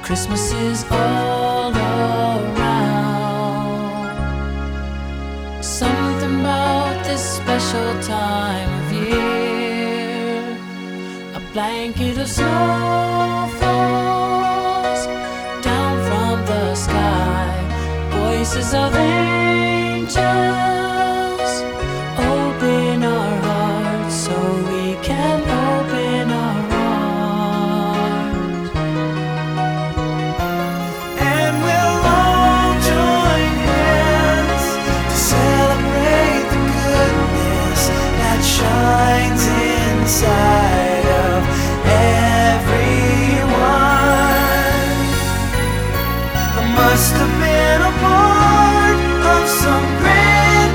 Christmas is all around. Something about this special time of year. A blanket of snow falls down from the sky. Voices of angels open our hearts so we can open our arms. And we'll all join hands to celebrate the goodness that shines inside of everyone. I must have been a part of some grand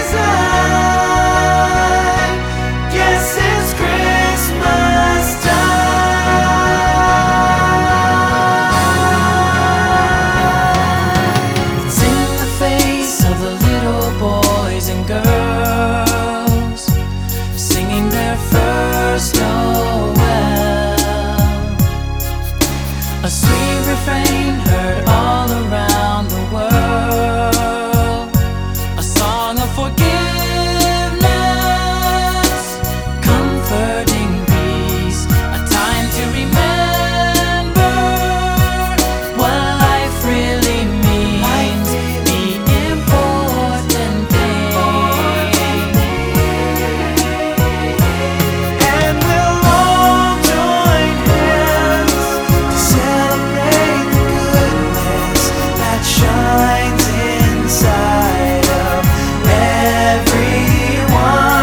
design. Guess it's Christmas time. It's in the face of the little boys and girls singing their first Noel. A sweet refrain heard all around the world. A song of forgiveness, comforting peace. A time to remember what life really means. The important things. And we'll all join hands to celebrate the goodness that shines inside of everyone.